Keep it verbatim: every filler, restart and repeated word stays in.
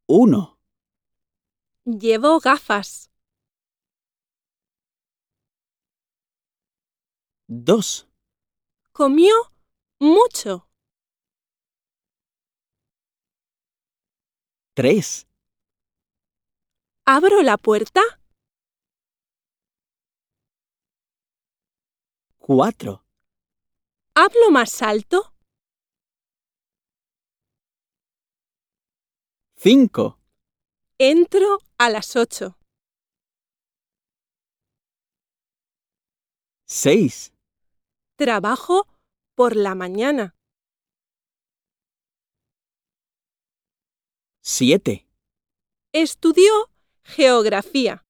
Uno, Llevo gafas. dos, Comió mucho. tres, ¿Abro la puerta? cuatro, ¿Hablo más alto? cinco, Entro a las ocho. seis, Trabajo por la mañana. siete. Estudió geografía.